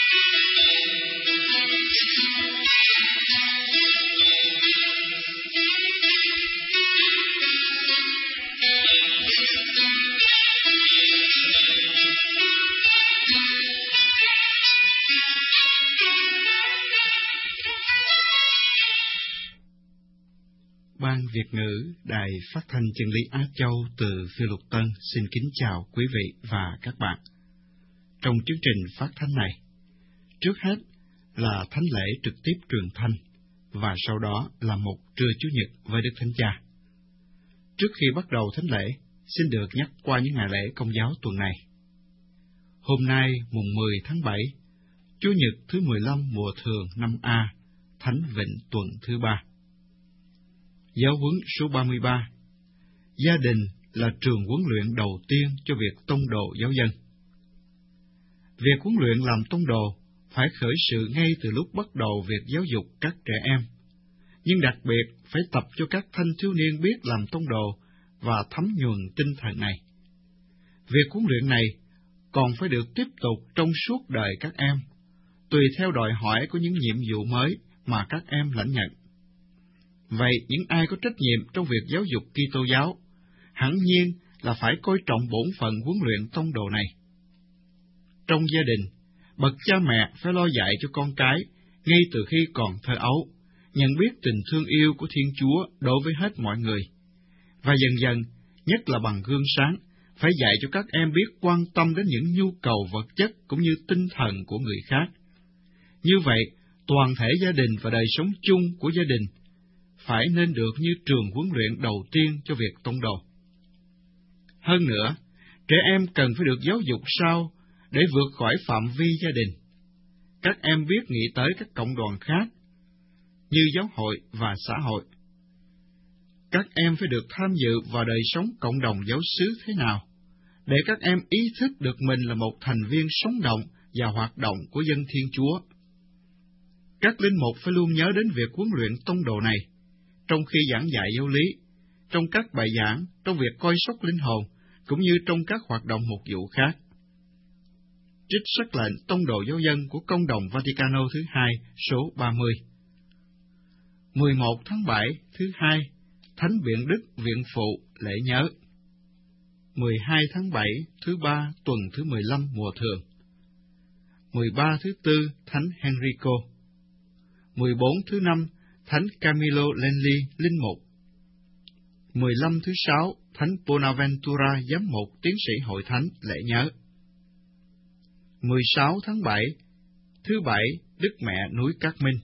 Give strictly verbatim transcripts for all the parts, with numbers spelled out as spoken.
Ban Việt ngữ Đài Phát thanh Chân lý Á Châu từ Phiêu Lục Tân xin kính chào quý vị và các bạn. Trong chương trình phát thanh này, trước hết là thánh lễ trực tiếp truyền thanh và sau đó là một trưa Chủ nhật với Đức Thánh Cha. Trước khi bắt đầu thánh lễ, xin được nhắc qua những ngày lễ Công giáo tuần này. Hôm nay mùng mười tháng bảy, Chủ nhật thứ mười lăm mùa thường năm A, Thánh Vịnh tuần thứ ba. Giáo huấn số ba mươi ba. Gia đình là trường huấn luyện đầu tiên cho việc tông đồ giáo dân. Việc huấn luyện làm tông đồ phải khởi sự ngay từ lúc bắt đầu việc giáo dục các trẻ em, nhưng đặc biệt phải tập cho các thanh thiếu niên biết làm tông đồ và thấm nhuần tinh thần này. Việc huấn luyện này còn phải được tiếp tục trong suốt đời các em, tùy theo đòi hỏi của những nhiệm vụ mới mà các em lãnh nhận. Vậy những ai có trách nhiệm trong việc giáo dục Kitô giáo, hẳn nhiên là phải coi trọng bổn phận huấn luyện tông đồ này. Trong gia đình, bậc cha mẹ phải lo dạy cho con cái ngay từ khi còn thơ ấu, nhận biết tình thương yêu của Thiên Chúa đối với hết mọi người, và dần dần, nhất là bằng gương sáng, phải dạy cho các em biết quan tâm đến những nhu cầu vật chất cũng như tinh thần của người khác. Như vậy, toàn thể gia đình và đời sống chung của gia đình phải nên được như trường huấn luyện đầu tiên cho việc tông đồ. Hơn nữa, trẻ em cần phải được giáo dục sao để vượt khỏi phạm vi gia đình. Các em biết nghĩ tới các cộng đoàn khác, như giáo hội và xã hội. Các em phải được tham dự vào đời sống cộng đồng giáo xứ thế nào, để các em ý thức được mình là một thành viên sống động và hoạt động của dân Thiên Chúa. Các linh mục phải luôn nhớ đến việc huấn luyện tông đồ này, trong khi giảng dạy giáo lý, trong các bài giảng, trong việc coi sóc linh hồn, cũng như trong các hoạt động mục vụ khác. Trích sắc lệnh tông đồ giáo dân của Công đồng Vaticano thứ hai số ba mươi. mười một tháng bảy thứ hai, Thánh Biện Đức Viện Phụ lễ nhớ. mười hai tháng bảy thứ ba tuần thứ mười lăm mùa thường. mười ba thứ tư, Thánh Henrico. mười bốn thứ năm, Thánh Camillo Lenli, linh mục. mười lăm thứ sáu, Thánh Bonaventura, giám mục tiến sĩ hội thánh lễ nhớ. mười sáu tháng bảy, thứ bảy, Đức Mẹ núi Cát Minh.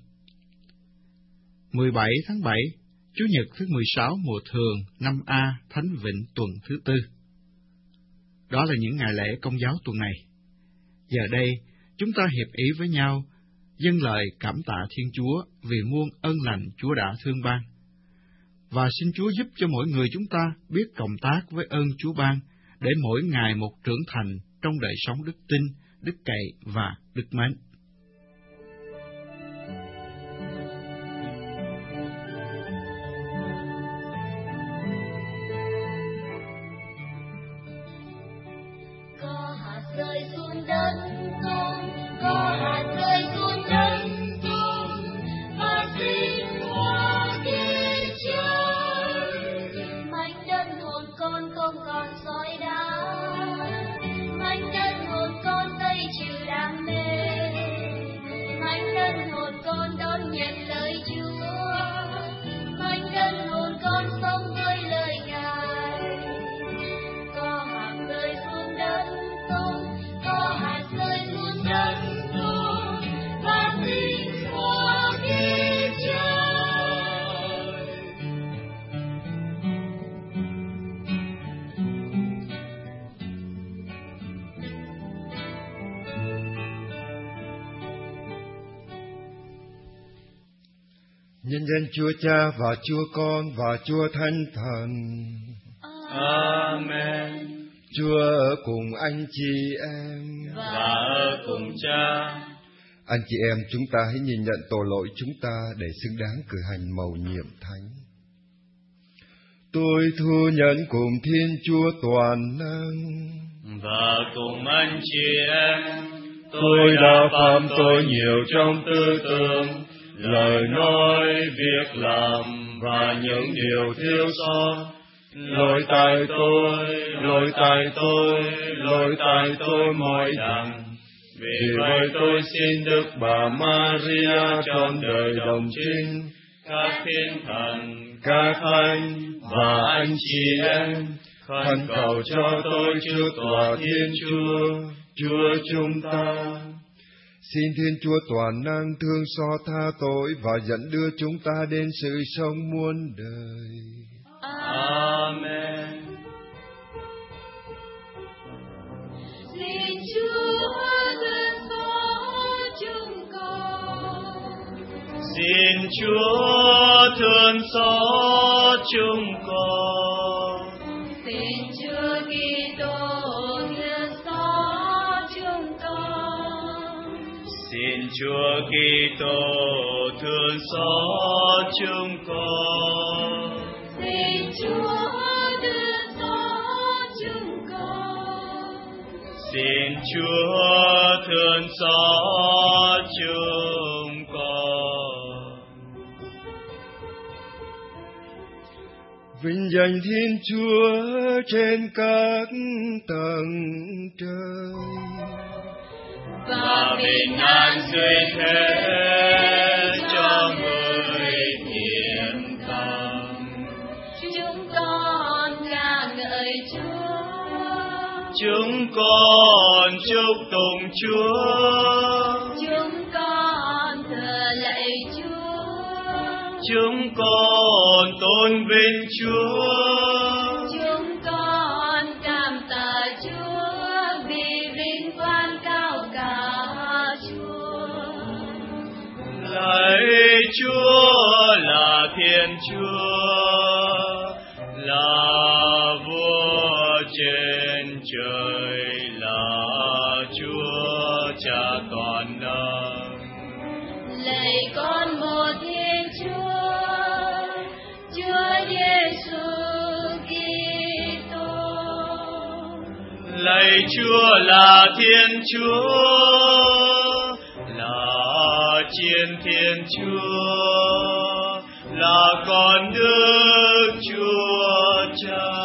mười bảy tháng bảy, Chủ nhật thứ mười sáu mùa thường năm A, Thánh Vịnh tuần thứ tư. Đó là những ngày lễ Công giáo tuần này. Giờ đây, chúng ta hiệp ý với nhau dâng lời cảm tạ Thiên Chúa vì muôn ân lành Chúa đã thương ban, và xin Chúa giúp cho mỗi người chúng ta biết cộng tác với ơn Chúa ban, để mỗi ngày một trưởng thành trong đời sống đức tin, đức cậy và đức mến. Có hạt rơi xuống đất con, có hạt rơi xuống đất con, và sinh hoa kết trái. Mảnh đất hồn con không còn sỏi đá, mảnh đất hồn con tay trừ đam mê, mảnh đất hồn con đón nhận lời Chúa, mảnh đất hồn con sống với lời Ngài. Có hạt rơi xuống đất con, có hạt rơi xuống đất con, và sinh hoa kết trái. Nhân danh Chúa Cha và Chúa Con và Chúa Thánh Thần. Amen. Chúa ở cùng anh chị em Và ở cùng Cha. Anh chị em, chúng ta hãy nhìn nhận tội lỗi chúng ta để xứng đáng cử hành mầu nhiệm thánh. Tôi thu nhận cùng Thiên Chúa toàn năng Và cùng anh chị em, Tôi đã phạm tội nhiều trong tư tưởng, lời nói, việc làm và những điều thiếu sót. Lỗi tại tôi, lỗi tại tôi, lỗi tại tôi mỗi đặng. Vì vậy tôi xin Đức Bà Maria trọn đời đồng trinh, các thiên thần, các thánh và anh chị em, khẩn cầu cho tôi trước tòa Thiên Chúa, Chúa chúng ta. Xin Thiên Chúa toàn năng thương xót tha tội và dẫn đưa chúng ta đến sự sống muôn đời. Amen. Xin Chúa thương xót chúng con. Xin Chúa thương xót chúng con. Xin Chúa Kitô thương xót chúng con. Xin Chúa Kitô thương xót chúng con. Xin Chúa thương xót chúng con. Xin Chúa thương xót chúng con. Vinh danh Thiên Chúa trên các tầng trời, Và bình an dưới thế cho người thiện tâm. Chúng con ca ngợi Chúa. Chúng con chúc tụng Chúa. Chúng con thờ lạy Chúa. Chúng con tôn vinh Chúa. Chúng con cảm tạ Chúa vì vinh quang cao cả Chúa. Lạy Chúa là Thiên Chúa, là Vua trên trời, là Chúa Cha toàn năng. Lạy con một Thiên Chúa, Chúa Giêsu Kitô. Lạy Chúa là Thiên Chúa, là Chiến Thiên Chúa, là con Đức Chúa Cha.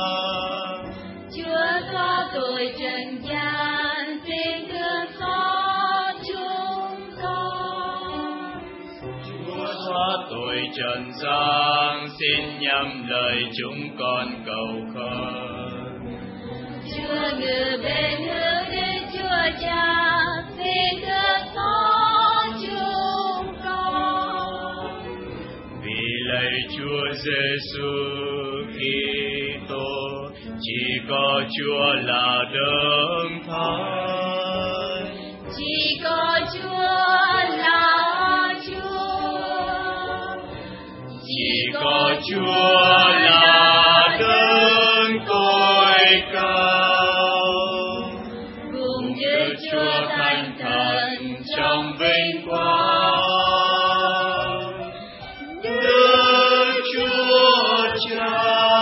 Chúa xóa tội trần gian, xin thương xót chúng con. Chúa xóa tội trần gian, xin nhắm lời chúng con cầu khẩn. Chúa ngự bên hướng đến Chúa Cha, xin thương xót chúng con. Vì lạy Chúa Giêsu Kitô, chỉ có Chúa là đấng thánh. Chỉ có Chúa là Chúa. Chỉ có Chúa là đấng tối cao. Cùng Đức Chúa Thánh Thần trong vinh quang. Đức Chúa Cha.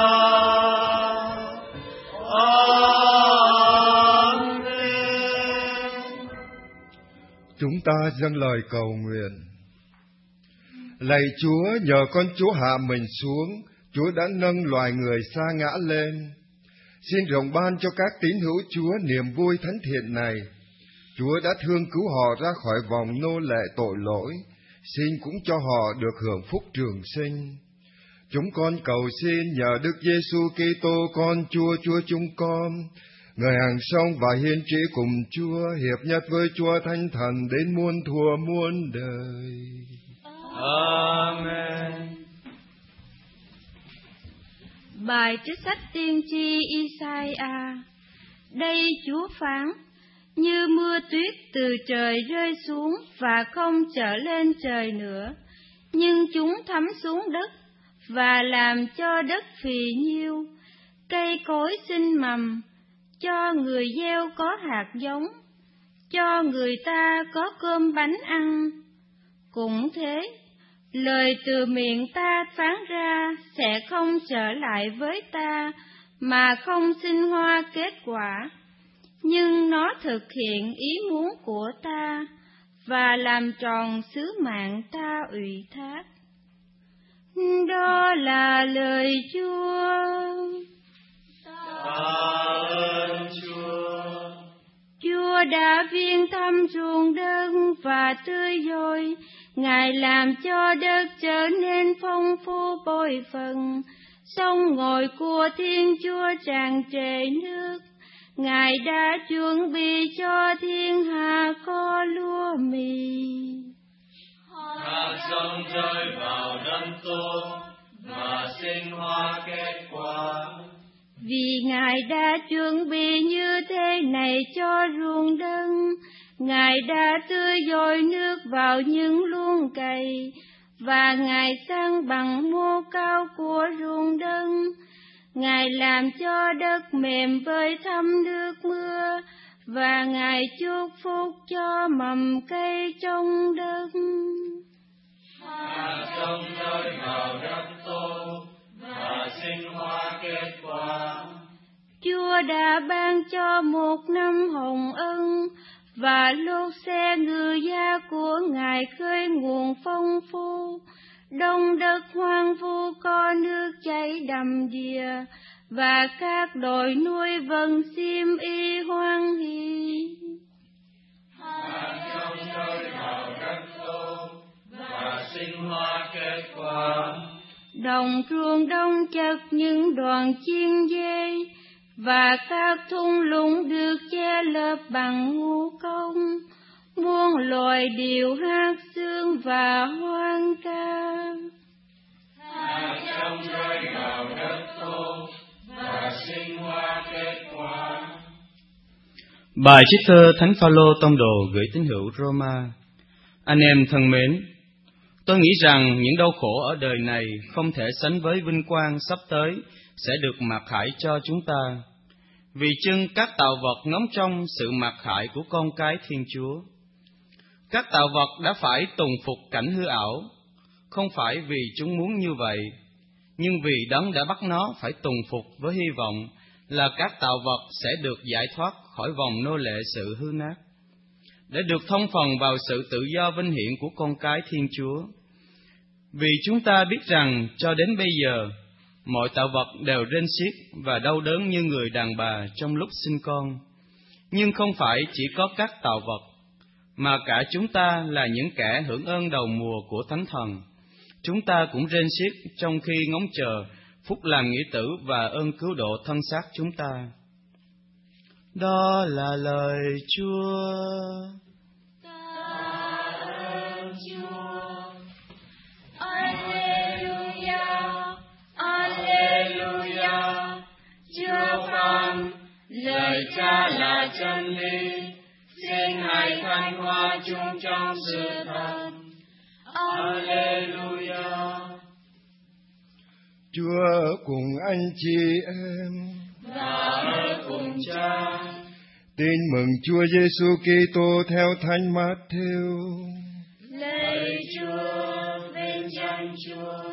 Chúng ta dâng lời cầu nguyện. Lạy Chúa, nhờ con Chúa hạ mình xuống, Chúa đã nâng loài người sa ngã lên. Xin rộng ban cho các tín hữu Chúa niềm vui thánh thiện này. Chúa đã thương cứu họ ra khỏi vòng nô lệ tội lỗi, xin cũng cho họ được hưởng phúc trường sinh. Chúng con cầu xin nhờ Đức Giêsu Kitô con Chúa Chúa chúng con, người hàng sống và hiến trị cùng Chúa, hiệp nhất với Chúa Thánh Thần đến muôn thuở muôn đời. Amen. Bài trích sách tiên tri Isaiah. Đây Chúa phán: như mưa tuyết từ trời rơi xuống và không trở lên trời nữa, nhưng chúng thấm xuống đất và làm cho đất phì nhiêu, cây cối sinh mầm, cho người gieo có hạt giống, cho người ta có cơm bánh ăn. Cũng thế, lời từ miệng ta phán ra sẽ không trở lại với ta, mà không sinh hoa kết quả, nhưng nó thực hiện ý muốn của ta và làm tròn sứ mạng ta ủy thác. Đó là lời Chúa. Tạ ơn Chúa. Chúa đã viên thăm ruộng đất và tươi dồi, Ngài làm cho đất trở nên phong phú bội phần, sông ngòi của Thiên Chúa tràn trề nước. Ngài đã chuẩn bị cho thiên hạ có lúa mì. Hạt giống rơi vào đất tốt và sinh hoa kết quả. Vì Ngài đã chuẩn bị như thế này cho ruộng đất, Ngài đã tưới dồi nước vào những luống cày, và Ngài san bằng mô cao của ruộng đất. Ngài làm cho đất mềm với thấm nước mưa, và Ngài chúc phúc cho mầm cây trong đất. Hạt giống rơi vào đất tốt và sinh hoa kết quả. Chúa đã ban cho một năm hồng ân, và lốt xe ngự giá của Ngài khơi nguồn phong phú. Đông đất hoang vu có nước chảy đầm đìa, và các đồi nuôi vần xiêm y hoan hỷ. Hạt giống rơi vào đất tốt và sinh hoa kết quả. Đồng ruộng đông chật những đoàn chiên dê, và các thung lũng được che lấp bằng ngũ công. Muôn loài điều hát sương và hoan ca. Hạt giống rơi vào đất tốt và sinh hoa kết quả. Bài trích thơ Thánh Phaolô tông đồ gửi tín hữu Roma. Anh em thân mến, tôi nghĩ rằng những đau khổ ở đời này không thể sánh với vinh quang sắp tới sẽ được mặc khải cho chúng ta, vì chưng các tạo vật ngóng trông sự mặc khải của con cái Thiên Chúa. Các tạo vật đã phải tùng phục cảnh hư ảo, không phải vì chúng muốn như vậy, nhưng vì Đấng đã bắt nó phải tùng phục với hy vọng là các tạo vật sẽ được giải thoát khỏi vòng nô lệ sự hư nát, để được thông phần vào sự tự do vinh hiển của con cái Thiên Chúa. Vì chúng ta biết rằng cho đến bây giờ, mọi tạo vật đều rên xiết và đau đớn như người đàn bà trong lúc sinh con. Nhưng không phải chỉ có các tạo vật, mà cả chúng ta là những kẻ hưởng ơn đầu mùa của Thánh Thần. Chúng ta cũng rên xiết trong khi ngóng chờ phúc làm nghĩa tử và ơn cứu độ thân xác chúng ta. Đó là lời Chúa. Lời Cha là chân lý, xin hãy thanh hóa chúng trong sự thật. Alleluia. Chúa cùng anh chị em và ở cùng Cha. Tin mừng Chúa Giêsu Kitô theo Thánh Mát-thêu. Lạy Chúa, vinh danh Chúa.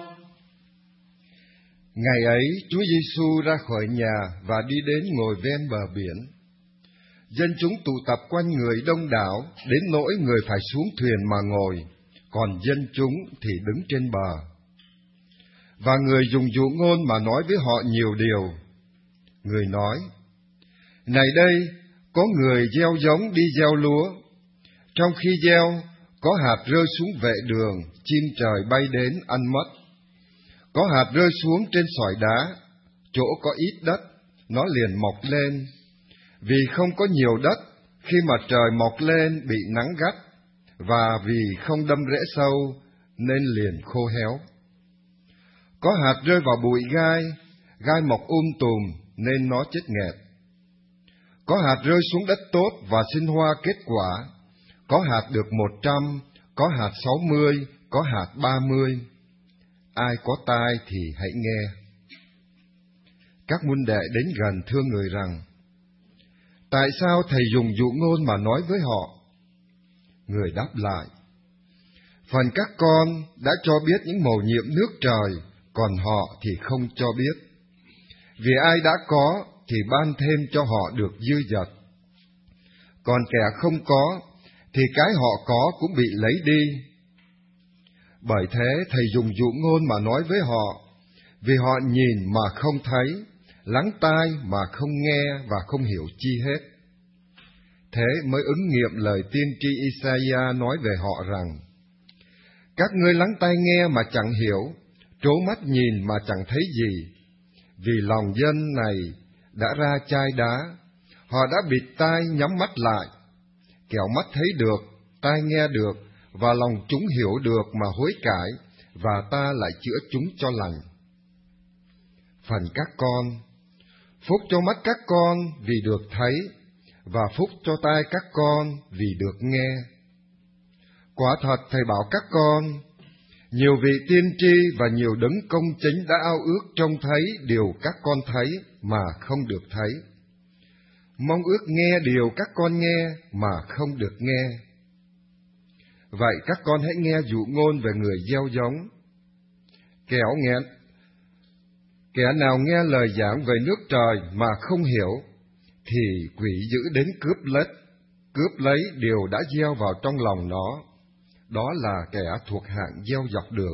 Ngày ấy, Chúa Giêsu ra khỏi nhà và đi đến ngồi ven bờ biển. Dân chúng tụ tập quanh người đông đảo, đến nỗi người phải xuống thuyền mà ngồi, còn dân chúng thì đứng trên bờ. Và người dùng dụ ngôn mà nói với họ nhiều điều. Người nói: Này đây, có người gieo giống đi gieo lúa. Trong khi gieo, có hạt rơi xuống vệ đường, chim trời bay đến ăn mất. Có hạt rơi xuống trên sỏi đá, chỗ có ít đất, nó liền mọc lên. Vì không có nhiều đất, khi mà trời mọc lên bị nắng gắt, và vì không đâm rễ sâu, nên liền khô héo. Có hạt rơi vào bụi gai, gai mọc um tùm, nên nó chết nghẹt. Có hạt rơi xuống đất tốt và sinh hoa kết quả, có hạt được một trăm, có hạt sáu mươi, có hạt ba mươi. Ai có tai thì hãy nghe. Các môn đệ đến gần thưa người rằng: Tại sao thầy dùng dụ ngôn mà nói với họ? Người đáp lại: Phần các con đã cho biết những mầu nhiệm nước trời, còn họ thì không cho biết. Vì ai đã có thì ban thêm cho họ được dư dật, còn kẻ không có, thì cái họ có cũng bị lấy đi. Bởi thế Thầy dùng dụ ngôn mà nói với họ, vì họ nhìn mà không thấy, lắng tai mà không nghe và không hiểu chi hết. Thế mới ứng nghiệm lời tiên tri Isaiah nói về họ rằng, các ngươi lắng tai nghe mà chẳng hiểu, trố mắt nhìn mà chẳng thấy gì, vì lòng dân này đã ra chai đá, họ đã bịt tai nhắm mắt lại, kẻo mắt thấy được, tai nghe được, và lòng chúng hiểu được mà hối cải, và ta lại chữa chúng cho lành. Phần các con, phúc cho mắt các con vì được thấy, và phúc cho tai các con vì được nghe. Quả thật Thầy bảo các con, nhiều vị tiên tri và nhiều đấng công chính đã ao ước trông thấy điều các con thấy mà không được thấy, mong ước nghe điều các con nghe mà không được nghe. Vậy các con hãy nghe dụ ngôn về người gieo giống. Kẻo nghe, kẻ nào nghe lời giảng về nước trời mà không hiểu, thì quỷ dữ đến cướp lấy, cướp lấy điều đã gieo vào trong lòng nó. Đó là kẻ thuộc hạng gieo dọc đường.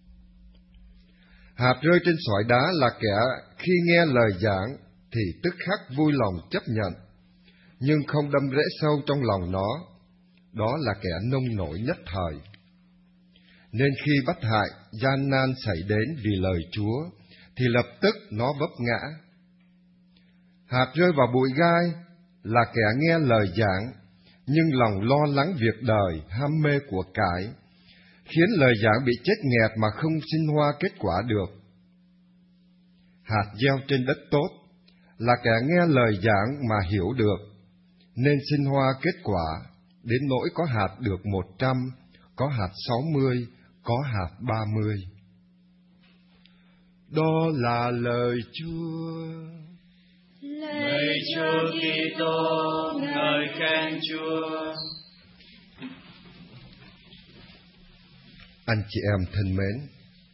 Hạt rơi trên sỏi đá là kẻ khi nghe lời giảng thì tức khắc vui lòng chấp nhận, nhưng không đâm rễ sâu trong lòng nó. Đó là kẻ nông nổi nhất thời. Nên khi bất hại, gian nan xảy đến vì lời Chúa, thì lập tức nó vấp ngã. Hạt rơi vào bụi gai là kẻ nghe lời giảng, nhưng lòng lo lắng việc đời, ham mê của cải, khiến lời giảng bị chết nghẹt mà không sinh hoa kết quả được. Hạt gieo trên đất tốt là kẻ nghe lời giảng mà hiểu được, nên sinh hoa kết quả, đến nỗi có hạt được một trăm, có hạt sáu mươi, có hạt ba mươi. Đó là lời Chúa. Lạy Chúa Kitô, ngợi khen Chúa. Anh chị em thân mến,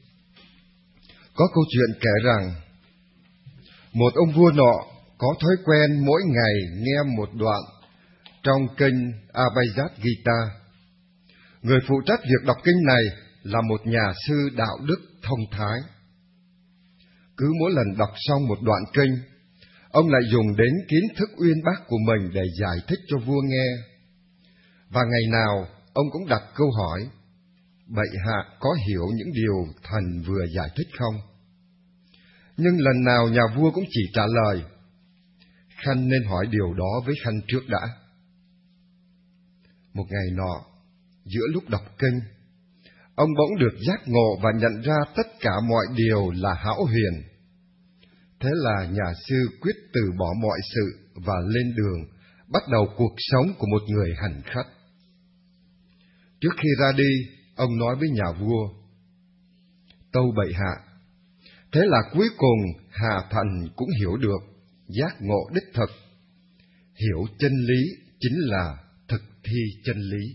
có câu chuyện kể rằng một ông vua nọ có thói quen mỗi ngày nghe một đoạn trong kinh Abhijat Gita. Người phụ trách việc đọc kinh này là một nhà sư đạo đức thông thái. Cứ mỗi lần đọc xong một đoạn kinh, ông lại dùng đến kiến thức uyên bác của mình để giải thích cho vua nghe. Và ngày nào ông cũng đặt câu hỏi, bệ hạ có hiểu những điều thần vừa giải thích không? Nhưng lần nào nhà vua cũng chỉ trả lời, khanh nên hỏi điều đó với khanh trước đã. Một ngày nọ, giữa lúc đọc kinh, ông bỗng được giác ngộ và nhận ra tất cả mọi điều là hão huyền. Thế là nhà sư quyết từ bỏ mọi sự và lên đường, bắt đầu cuộc sống của một người hành khất. Trước khi ra đi, ông nói với nhà vua, tâu bệ hạ, thế là cuối cùng hà thần cũng hiểu được, giác ngộ đích thực. Hiểu chân lý chính là thực thi chân lý.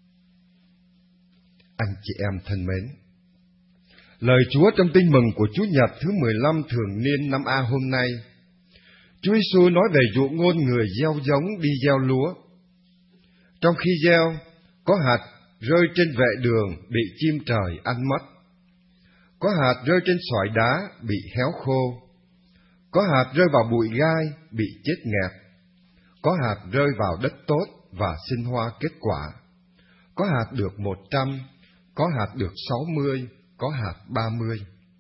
Anh chị em thân mến, lời Chúa trong tin mừng của Chúa Nhật thứ mười lăm thường niên năm A hôm nay, Chúa Giêsu nói về dụ ngôn người gieo giống đi gieo lúa. Trong khi gieo, có hạt rơi trên vệ đường bị chim trời ăn mất, có hạt rơi trên sỏi đá bị héo khô, có hạt rơi vào bụi gai bị chết nghẹt, có hạt rơi vào đất tốt và sinh hoa kết quả, có hạt được một trăm, có hạt được sáu mươi, có hạt ba mươi.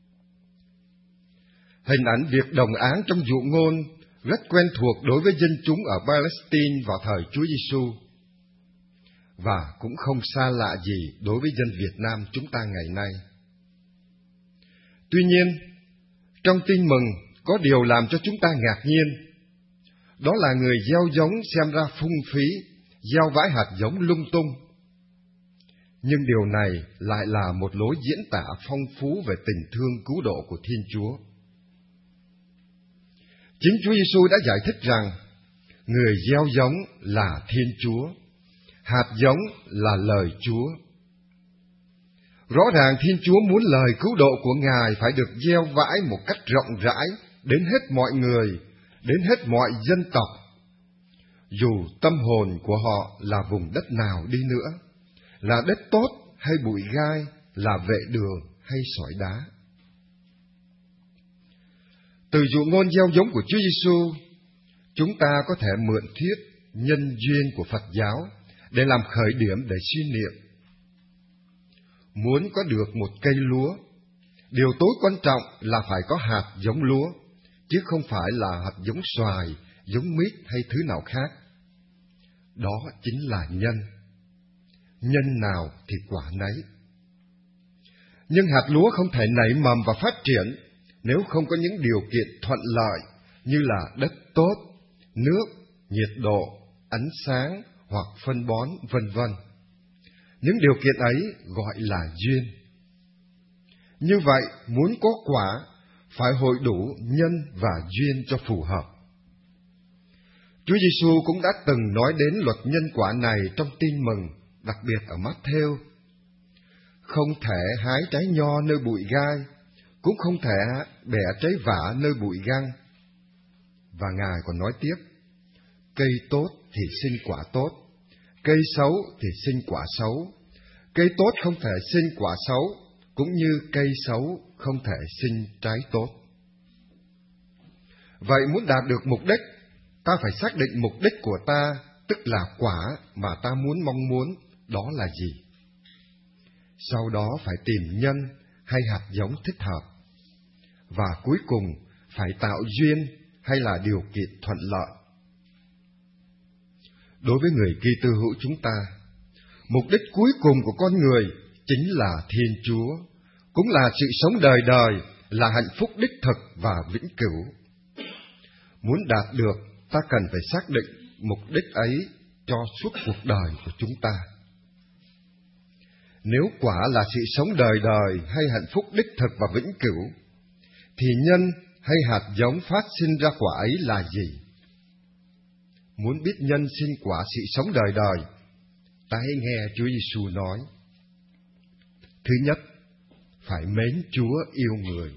Hình ảnh việc đồng áng trong dụ ngôn rất quen thuộc đối với dân chúng ở Palestine vào thời Chúa Giêsu, và cũng không xa lạ gì đối với dân Việt Nam chúng ta ngày nay. Tuy nhiên, trong tin mừng có điều làm cho chúng ta ngạc nhiên. Đó là người gieo giống xem ra phung phí, gieo vãi hạt giống lung tung. Nhưng điều này lại là một lối diễn tả phong phú về tình thương cứu độ của Thiên Chúa. Chính Chúa Giêsu đã giải thích rằng, người gieo giống là Thiên Chúa, hạt giống là lời Chúa. Rõ ràng Thiên Chúa muốn lời cứu độ của Ngài phải được gieo vãi một cách rộng rãi đến hết mọi người, đến hết mọi dân tộc. dù tâm hồn của họ là vùng đất nào đi nữa, là đất tốt hay bụi gai, là vệ đường hay sỏi đá. Từ dụ ngôn gieo giống của Chúa Giêsu, chúng ta có thể mượn thuyết nhân duyên của Phật giáo để làm khởi điểm để suy niệm. Muốn có được một cây lúa, điều tối quan trọng là phải có hạt giống lúa, chứ không phải là hạt giống xoài, giống mít hay thứ nào khác. Đó chính là nhân. Nhân nào thì quả nấy. Nhưng hạt lúa không thể nảy mầm và phát triển nếu không có những điều kiện thuận lợi như là đất tốt, nước, nhiệt độ, ánh sáng hoặc phân bón, vân vân. Những điều kiện ấy gọi là duyên. Như vậy, muốn có quả, phải hội đủ nhân và duyên cho phù hợp. Chúa Giêsu cũng đã từng nói đến luật nhân quả này trong Tin Mừng, đặc biệt ở Mát-thêu. Không thể hái trái nho nơi bụi gai, cũng không thể bẻ trái vả nơi bụi găng. Và Ngài còn nói tiếp, cây tốt thì sinh quả tốt, cây xấu thì sinh quả xấu. Cây tốt không thể sinh quả xấu, cũng như cây xấu không thể sinh trái tốt. Vậy muốn đạt được mục đích, ta phải xác định mục đích của ta, tức là quả mà ta muốn mong muốn, đó là gì. Sau đó phải tìm nhân hay hạt giống thích hợp. Và cuối cùng phải tạo duyên hay là điều kiện thuận lợi. Đối với người Kitô hữu chúng ta, mục đích cuối cùng của con người chính là Thiên Chúa, cũng là sự sống đời đời, là hạnh phúc đích thực và vĩnh cửu. Muốn đạt được, ta cần phải xác định mục đích ấy cho suốt cuộc đời của chúng ta. Nếu quả là sự sống đời đời hay hạnh phúc đích thực và vĩnh cửu, thì nhân hay hạt giống phát sinh ra quả ấy là gì? Muốn biết nhân sinh quả sự sống đời đời, ta hãy nghe Chúa Giêsu nói. Thứ nhất, phải mến Chúa yêu người.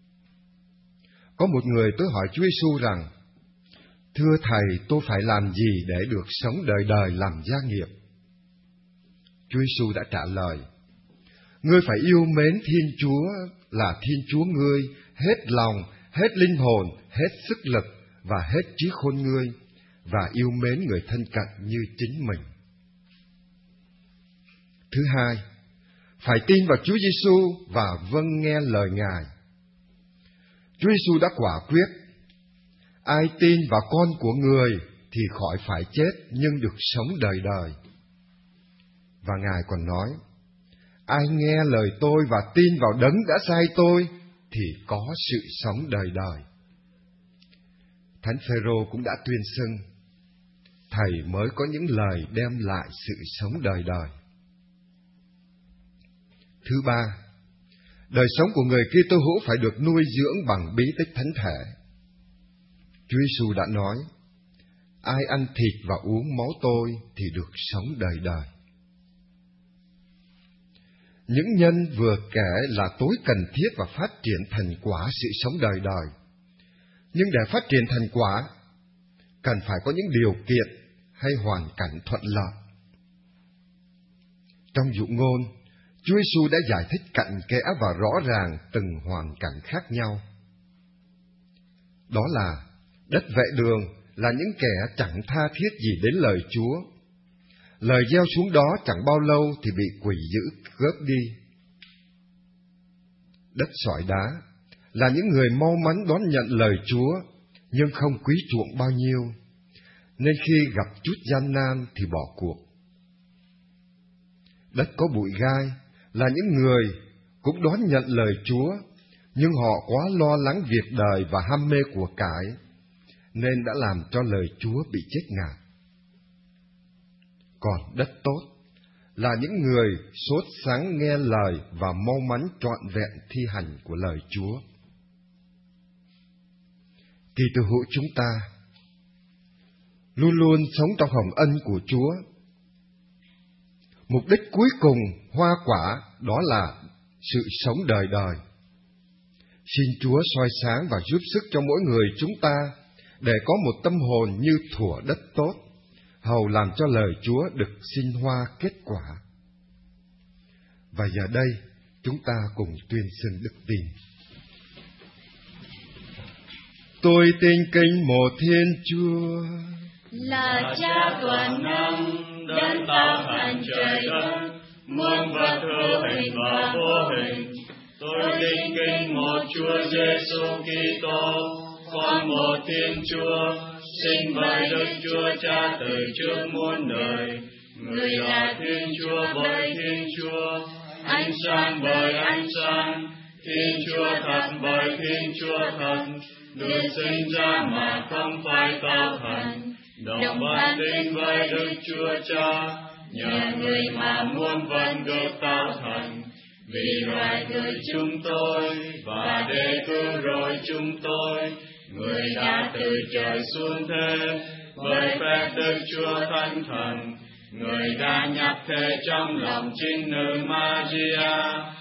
Có một người tới hỏi Chúa Giêsu rằng, thưa Thầy, tôi phải làm gì để được sống đời đời làm gia nghiệp? Chúa Giêsu đã trả lời, ngươi phải yêu mến Thiên Chúa là Thiên Chúa ngươi hết lòng, hết linh hồn, hết sức lực và hết trí khôn ngươi, và yêu mến người thân cận như chính mình. Thứ hai, phải tin vào Chúa Giêsu và vâng nghe lời Ngài. Chúa Giêsu đã quả quyết, ai tin vào Con của người thì khỏi phải chết nhưng được sống đời đời. Và Ngài còn nói, ai nghe lời tôi và tin vào Đấng đã sai tôi thì có sự sống đời đời. Thánh Phêrô cũng đã tuyên xưng, Thầy mới có những lời đem lại sự sống đời đời. Thứ ba, đời sống của người Kitô hữu phải được nuôi dưỡng bằng bí tích thánh thể. Chúa Giêsu đã nói, ai ăn thịt và uống máu tôi thì được sống đời đời. Những nhân vừa kể là tối cần thiết và phát triển thành quả sự sống đời đời. Nhưng để phát triển thành quả, cần phải có những điều kiện hay hoàn cảnh thuận lợi. Trong dụ ngôn, Chúa Giêsu đã giải thích cặn kẽ và rõ ràng từng hoàn cảnh khác nhau. Đó là đất vệ đường là những kẻ chẳng tha thiết gì đến lời Chúa. Lời gieo xuống đó chẳng bao lâu thì bị quỷ dữ cướp đi. Đất sỏi đá là những người mau mắn đón nhận lời Chúa, nhưng không quý chuộng bao nhiêu, nên khi gặp chút gian nan thì bỏ cuộc. Đất có bụi gai là những người cũng đón nhận lời Chúa, nhưng họ quá lo lắng việc đời và ham mê của cải, nên đã làm cho lời Chúa bị chết ngạt. Còn đất tốt là những người sốt sáng nghe lời và mau mắn trọn vẹn thi hành của lời Chúa. Kitô hữu chúng ta luôn luôn sống trong hồng ân của Chúa. Mục đích cuối cùng hoa quả đó là sự sống đời đời. Xin Chúa soi sáng và giúp sức cho mỗi người chúng ta để có một tâm hồn như thủa đất tốt, hầu làm cho lời Chúa được sinh hoa kết quả. Và giờ đây, chúng ta cùng tuyên xưng đức tin. Tôi tin kính một Thiên Chúa, là Cha toàn năng, đấng tạo thành trời đất, muôn vật hữu hình và vô hình. Tôi tin kính một Chúa Giêsu Kitô, con một Thiên Chúa, sinh bởi Đức Chúa Cha từ trước muôn đời. Người là Thiên Chúa bởi Thiên Chúa, ánh sáng bởi ánh sáng, Thiên Chúa thật bởi Thiên Chúa thật, được sinh ra mà không phải tạo thành, đồng bản tính với Đức Chúa Cha, nhờ người mà muôn vật được tạo thành. Vì loài người chúng tôi và để cứu rỗi chúng tôi, người đã từ trời xuống thế bởi phép Đức Chúa Thánh Thần. Người đã nhập thể trong lòng trinh nữ Maria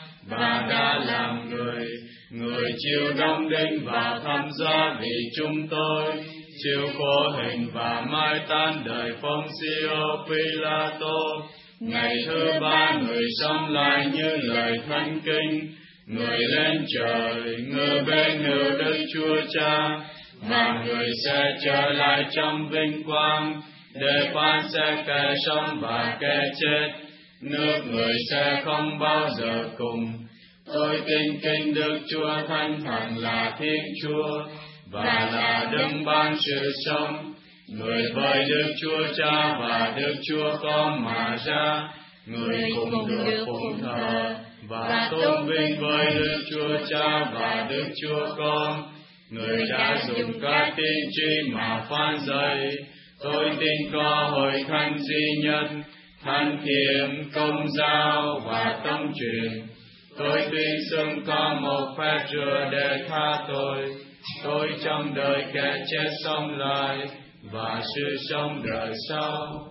và đã làm người. Người chịu đóng đinh và thăm giá vì chúng tôi, chịu khổ hình và mai táng đời Poncio Pilato. Ngày thứ ba người sống lại như lời Thánh Kinh. Người lên trời, ngự bên hữu Đức Chúa Cha, và người sẽ trở lại trong vinh quang để phán xét kẻ sống và kẻ chết. Nước người sẽ không bao giờ cùng. Tôi tin kính Đức Chúa Thánh Thần là Thiên Chúa và là đấng ban sự sống. Người với Đức Chúa Cha và Đức Chúa Con mà ra, người cùng được phụng thờ và tôn vinh với Đức Chúa Cha và Đức Chúa Con. Người đã dùng các tiên tri mà phán dạy. Tôi tin có hội thánh duy nhất, thánh thiện, công giáo và tông truyền. Tôi tin xưng có một phép rửa để tha tội. Tôi trong đời kẻ chết sống lại và sự sống đời sau.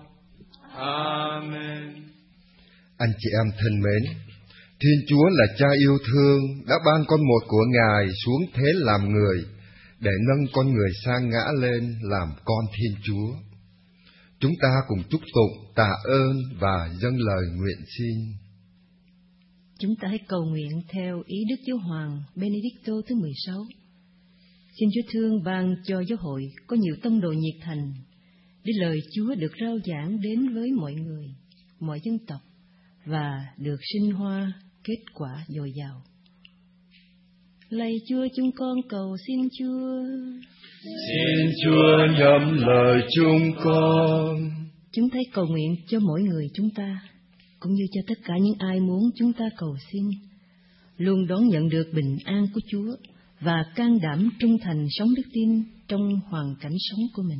Amen. Anh chị em thân mến, Thiên Chúa là Cha yêu thương đã ban con một của Ngài xuống thế làm người để nâng con người sang ngã lên làm con Thiên Chúa. Chúng ta cùng chúc tụng, tạ ơn và dâng lời nguyện xin. Chúng ta hãy cầu nguyện theo ý Đức Giáo Hoàng Benedicto thứ mười sáu. Xin Chúa thương ban cho giáo hội có nhiều tông đồ nhiệt thành, để lời Chúa được rao giảng đến với mọi người, mọi dân tộc, và được sinh hoa kết quả dồi dào. Lạy Chúa, chúng con cầu xin Chúa. Xin Chúa nhậm lời chúng con. Chúng ta cầu nguyện cho mỗi người chúng ta, cũng như cho tất cả những ai muốn chúng ta cầu xin, luôn đón nhận được bình an của Chúa và can đảm trung thành sống đức tin trong hoàn cảnh sống của mình.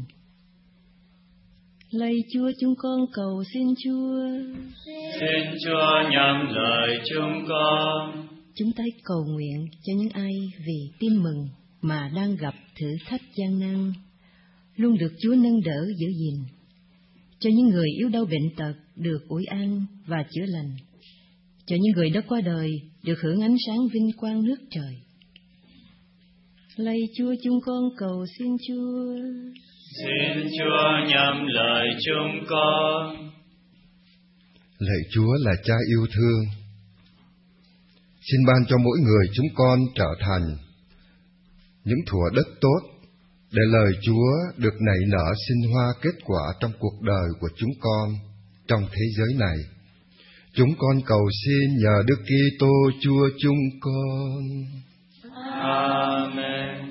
Lạy Chúa, chúng con cầu xin Chúa. Xin Chúa nhậm lời chúng con. Chúng ta cầu nguyện cho những ai vì tin mừng mà đang gặp thử thách gian nan, luôn được Chúa nâng đỡ giữ gìn. Cho những người yếu đau bệnh tật được ủi an và chữa lành. Cho những người đã qua đời được hưởng ánh sáng vinh quang nước trời. Lạy Chúa, chúng con cầu xin Chúa. Xin Chúa nhậm lời chúng con. Lạy Chúa là Cha yêu thương, xin ban cho mỗi người chúng con trở thành những thủa đất tốt, để lời Chúa được nảy nở sinh hoa kết quả trong cuộc đời của chúng con trong thế giới này. Chúng con cầu xin nhờ Đức Kitô Chúa chúng con. Amen.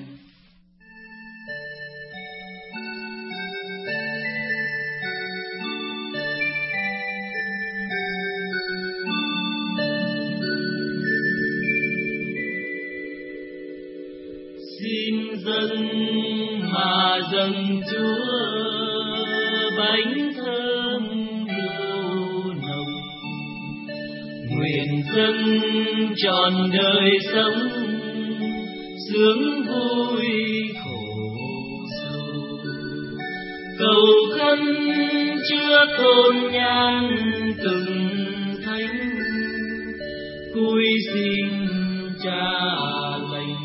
Xin dâng mà dâng Chúa bánh thơm dầu nồng, nguyện dâng trọn đời sống sướng vui khổ sâu, cầu khấn Chúa tôn nhang từng thánh, cúi xin Cha lành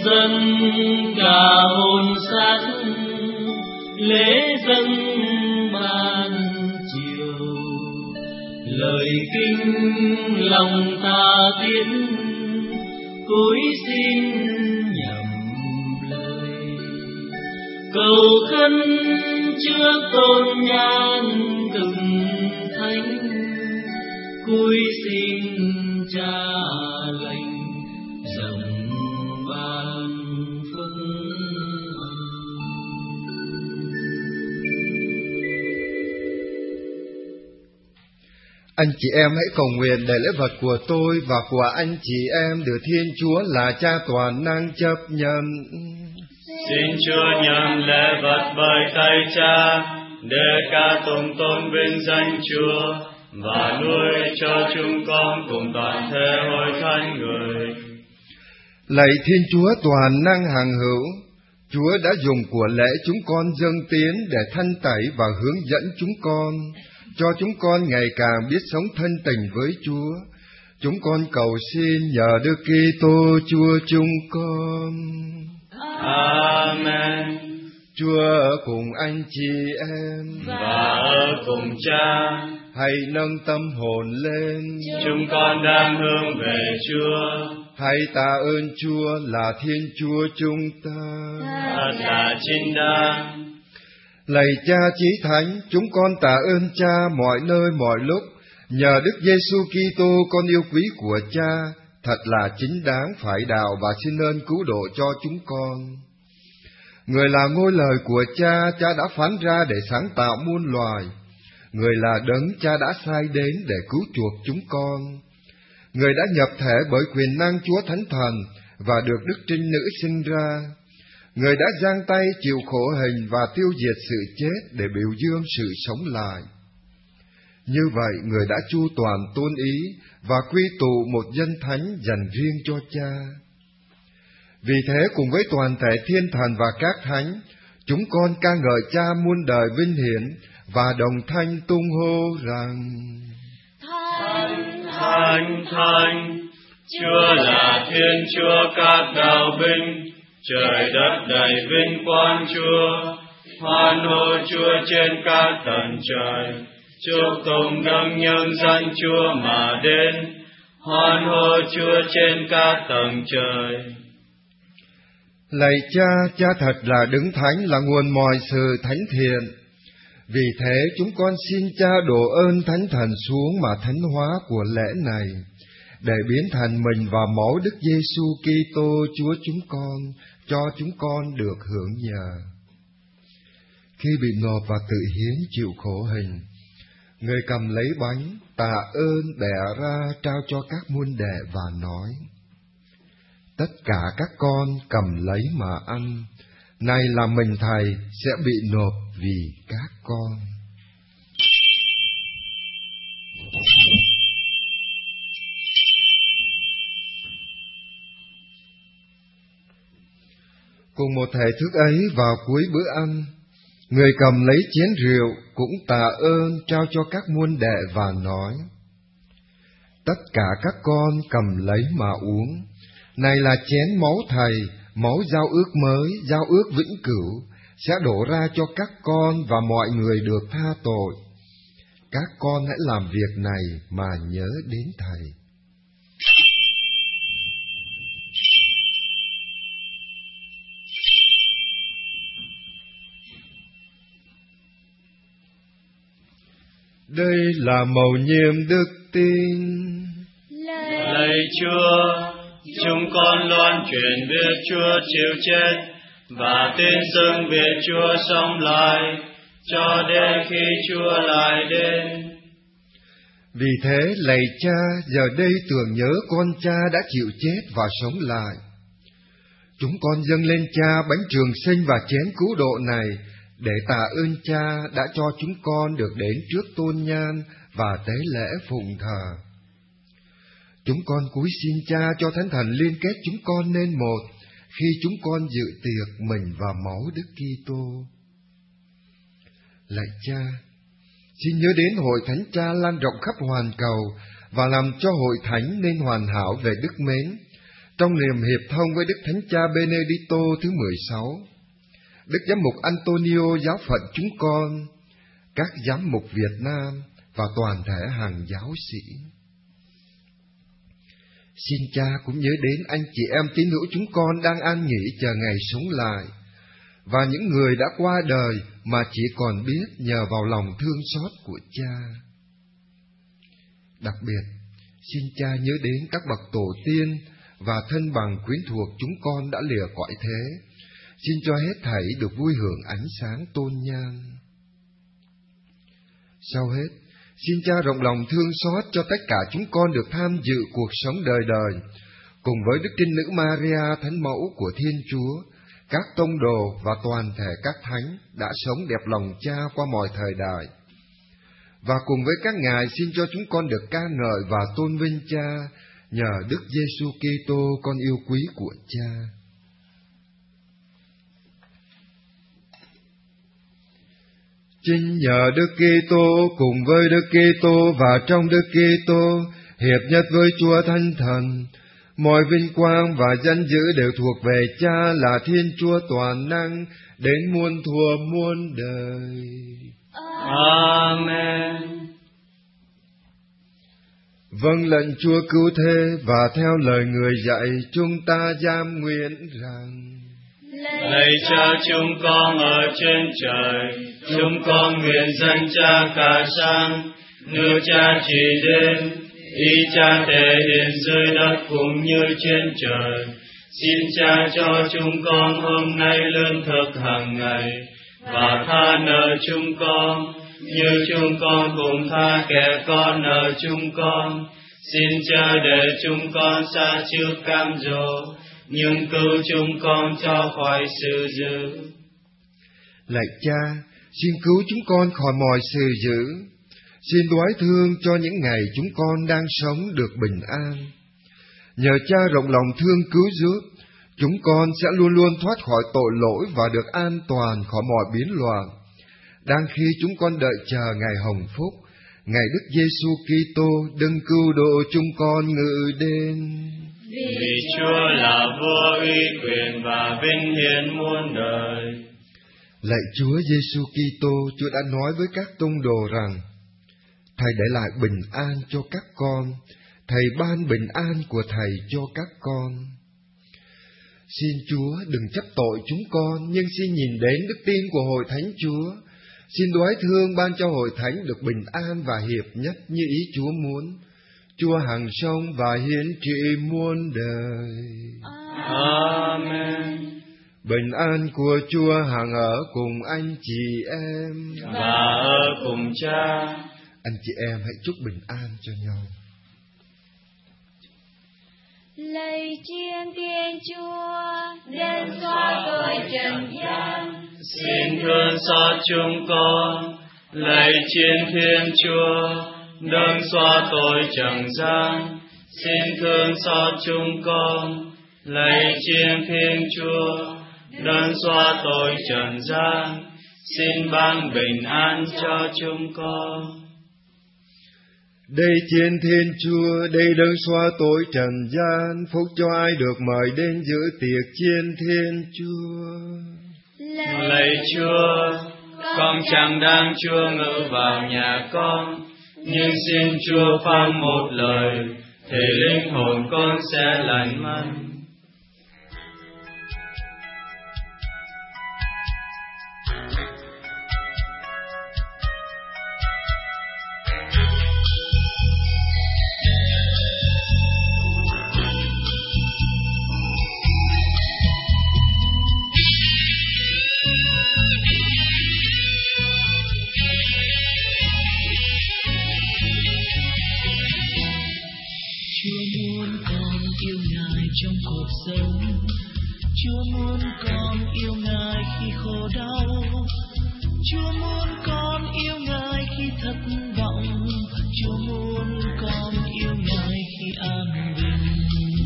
dâng cả hồn xác, lễ dâng ban chiều, lời kinh lòng tha thiết, cúi xin nhầm lời, cầu khấn trước tôn nhan từng thánh, cúi xin cha lành rộng ban phương. Anh chị em hãy cầu nguyện để lễ vật của tôi và của anh chị em được Thiên Chúa là Cha toàn năng chấp nhận. Xin Chúa nhận lễ vật bởi tay Cha, để ca tụng tôn vinh danh Chúa và nuôi cho chúng con cùng toàn thể hội thánh người. Lạy Thiên Chúa toàn năng hằng hữu, Chúa đã dùng của lễ chúng con dâng tiến để thanh tẩy và hướng dẫn chúng con, cho chúng con ngày càng biết sống thân tình với Chúa. Chúng con cầu xin nhờ Đức Kitô Chúa chúng con. Amen. Chúa ở cùng anh chị em và ở cùng Cha. Hãy nâng tâm hồn lên, chúng con đang hướng về Chúa. Hãy tạ ơn Chúa là Thiên Chúa chúng ta. Thật là chính đáng. Lạy Cha Chí Thánh, chúng con tạ ơn Cha mọi nơi mọi lúc, nhờ Đức Giêsu Kitô con yêu quý của Cha, thật là chính đáng phải đạo và xin ơn cứu độ cho chúng con. Người là ngôi lời của Cha, Cha đã phán ra để sáng tạo muôn loài. Người là đấng Cha đã sai đến để cứu chuộc chúng con. Người đã nhập thể bởi quyền năng Chúa Thánh Thần và được Đức Trinh Nữ sinh ra. Người đã giang tay chịu khổ hình và tiêu diệt sự chết để biểu dương sự sống lại. Như vậy, Người đã chu toàn tôn ý và quy tụ một dân thánh dành riêng cho Cha. Vì thế, cùng với toàn thể thiên thần và các thánh, chúng con ca ngợi Cha muôn đời vinh hiển và đồng thanh tung hô rằng: Thánh, Thánh, Thánh, Chúa là Thiên Chúa các đạo binh, trời đất đầy vinh quang Chúa. Hoan hô Chúa trên các tầng trời, chúc tụng nâng nhân danh Chúa mà đến. Hoan hô Chúa trên các tầng trời. Lạy Cha, Cha thật là Đấng Thánh, là nguồn mọi sự thánh thiện. Vì thế chúng con xin Cha đổ ơn Thánh Thần xuống mà thánh hóa của lễ này, để biến thành mình và máu Đức Giêsu Kitô Chúa chúng con, cho chúng con được hưởng nhờ. Khi bị nộp và tự hiến chịu khổ hình, Người cầm lấy bánh, tạ ơn bẻ ra trao cho các môn đệ và nói: Tất cả các con cầm lấy mà ăn, này là mình Thầy sẽ bị nộp vì các con. Cùng một thể thức ấy, vào cuối bữa ăn, Người cầm lấy chén rượu cũng tạ ơn trao cho các môn đệ và nói: Tất cả các con cầm lấy mà uống, này là chén máu Thầy, máu giao ước mới, giao ước vĩnh cửu, sẽ đổ ra cho các con và mọi người được tha tội. Các con hãy làm việc này mà nhớ đến Thầy. Đây là mầu nhiệm đức tin. Lạy Chúa, chúng con loan truyền biết Chúa chịu chết và tin xưng biết Chúa sống lại, cho đến khi Chúa lại đến. Vì thế, lạy Cha, giờ đây tưởng nhớ con Cha đã chịu chết và sống lại. Chúng con dâng lên Cha bánh trường sinh và chén cứu độ này, để tạ ơn Cha đã cho chúng con được đến trước tôn nhan và tế lễ phụng thờ. Chúng con cúi xin Cha cho Thánh Thần liên kết chúng con nên một, khi chúng con dự tiệc mình và máu Đức Kitô. Lạy Cha, xin nhớ đến hội Thánh Cha lan rộng khắp hoàn cầu và làm cho hội thánh nên hoàn hảo về đức mến, Trong niềm hiệp thông với Đức Thánh Cha Benedicto thứ mười sáu, Đức Giám mục Antonio giáo phận chúng con, các giám mục Việt Nam và toàn thể hàng giáo sĩ. Xin Cha cũng nhớ đến anh chị em tín hữu chúng con đang an nghỉ chờ ngày sống lại, và những người đã qua đời mà chỉ còn biết nhờ vào lòng thương xót của Cha. Đặc biệt, xin Cha nhớ đến các bậc tổ tiên và thân bằng quyến thuộc chúng con đã lìa cõi thế. Xin cho hết thảy được vui hưởng ánh sáng tôn nhan. Sau hết, xin Cha rộng lòng thương xót cho tất cả chúng con được tham dự cuộc sống đời đời, cùng với Đức Trinh Nữ Maria Thánh Mẫu của Thiên Chúa, các tông đồ và toàn thể các thánh đã sống đẹp lòng Cha qua mọi thời đại. Và cùng với các ngài xin cho chúng con được ca ngợi và tôn vinh Cha nhờ Đức Giêsu Kitô con yêu quý của Cha. Chính nhờ Đức Kitô cùng với Đức Kitô và trong Đức Kitô hiệp nhất với Chúa Thánh Thần, mọi vinh quang và danh dự đều thuộc về Cha là Thiên Chúa toàn năng đến muôn thuở muôn đời. Amen. Vâng lệnh Chúa cứu thế và theo lời người dạy, chúng ta giam nguyện rằng: Lạy Cha chúng con ở trên trời, chúng con nguyện danh Cha cả sang, nước Cha chỉ đến, ý Cha thể hiện dưới đất cũng như trên trời. Xin Cha cho chúng con hôm nay lương thực hàng ngày, và tha nợ chúng con, như chúng con cũng tha kẻ con nợ chúng con. Xin Cha để chúng con xa trước cám dỗ, nhưng cứu chúng con cho khỏi sự dữ. Lạy Cha, xin cứu chúng con khỏi mọi sự dữ. Xin đoái thương cho những ngày chúng con đang sống được bình an. Nhờ Cha rộng lòng thương cứu giúp, chúng con sẽ luôn luôn thoát khỏi tội lỗi và được an toàn khỏi mọi biến loạn. Đang khi chúng con đợi chờ ngày hồng phúc, ngày Đức Giêsu Kitô đấng cứu độ chúng con ngự đến. Vì Chúa là vua uy quyền và vinh hiển muôn đời. Lạy Chúa Giêsu Kitô, Chúa đã nói với các tông đồ rằng: Thầy để lại bình an cho các con, Thầy ban bình an của Thầy cho các con. Xin Chúa đừng chấp tội chúng con, nhưng xin nhìn đến đức tin của Hội Thánh Chúa. Xin đoái thương ban cho Hội Thánh được bình an và hiệp nhất như ý Chúa muốn. Chúa hằng sống và hiển trị muôn đời. Amen. Bình an của Chúa hằng ở cùng anh chị em và ở cùng Cha. Anh chị em hãy chúc bình an cho nhau. Lạy Thiên Thiên Chúa, đến xóa tội trần gian, xin thương xót chúng con. Lạy Thiên Thiên Chúa, đấng xóa tội trần gian, xin thương xót chúng con. Lạy Thiên Thiên Chúa, đấng xóa tội trần gian, xin ban bình an cho chúng con. Đây Thiên Thiên Chúa, đây đấng xóa tội trần gian, phúc cho ai được mời đến dự tiệc Thiên Thiên Chúa. Lạy Chúa, con chẳng đang Chúa ngự vào nhà con, nhưng xin Chúa phán một lời, thì linh hồn con sẽ lành mạnh. Chúa muốn con yêu Ngài khi khổ đau, Chúa muốn con yêu Ngài khi thất vọng, Chúa muốn con yêu Ngài khi an bình.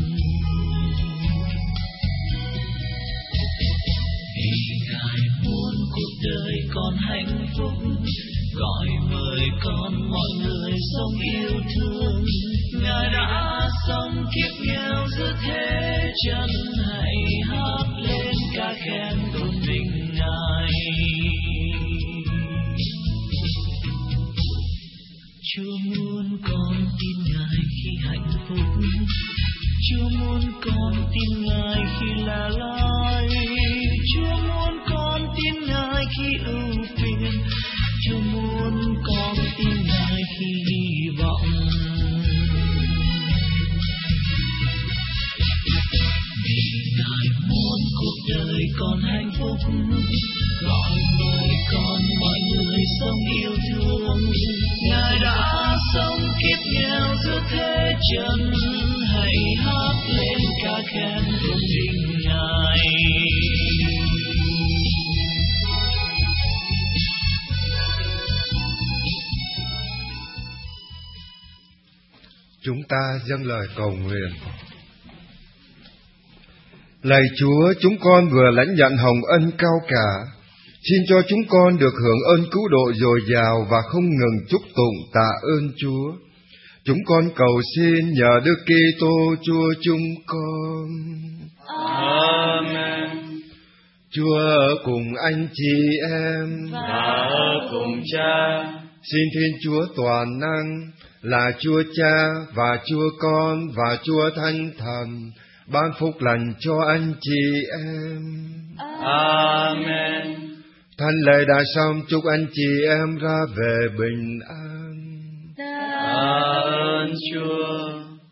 Vì Ngài muốn cuộc đời con hạnh phúc, gọi mời con mọi người sống yêu thương. Ngài đã sống kiếp nghèo giữa thế chân, hãy hát lên ca khen tôn vinh Ngài. Chúa muốn con tin Ngài khi hạnh phúc, Chúa muốn con tin Ngài khi là loi, Chúa muốn con tin Ngài khi ưu phiền, Chúa muốn con tin Ngài khi hy vọng. Vì Ngài muốn cuộc đời con hạnh phúc, gọi mời con mọi người sống yêu thương. Ngài đã sống kiếp nghèo giữa thế trần, hãy hát lên ca khen tôn vinh Ngài. Chúng ta dâng lời cầu nguyện. Lạy Chúa, chúng con vừa lãnh nhận hồng ân cao cả. Xin cho chúng con được hưởng ơn cứu độ dồi dào và không ngừng chúc tụng tạ ơn Chúa. Chúng con cầu xin nhờ Đức Kitô Chúa chúng con. Amen. Chúa ở cùng anh chị em và ở cùng Cha. Xin Thiên Chúa toàn năng là Chúa Cha và Chúa Con và Chúa Thánh Thần ban phúc lành cho anh chị em. Amen. Thánh lễ đã xong, chúc anh chị em ra về bình an. Tạ ơn Chúa.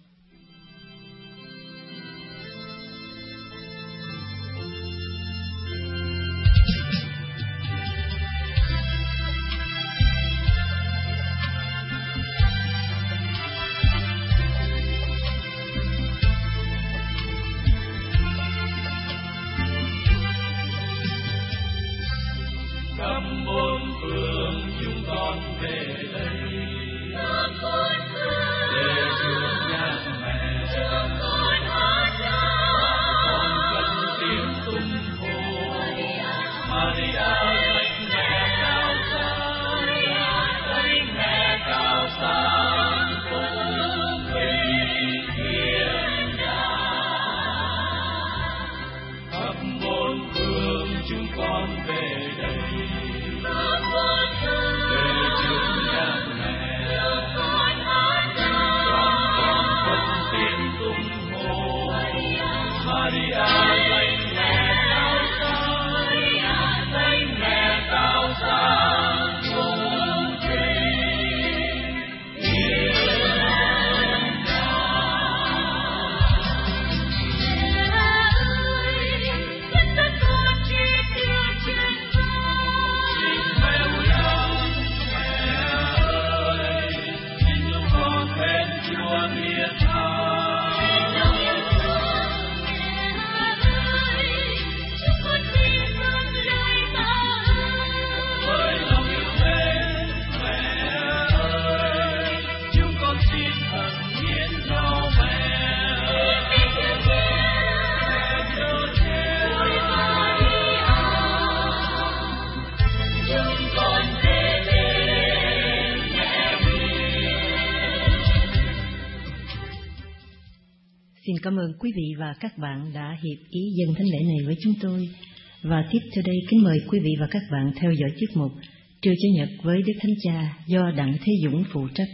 Xin cảm ơn quý vị và các bạn đã hiệp ý dâng thánh lễ này với chúng tôi. Và tiếp theo đây kính mời quý vị và các bạn theo dõi tiết mục Trưa Chủ nhật với Đức Thánh Cha do Đặng Thế Dũng phụ trách.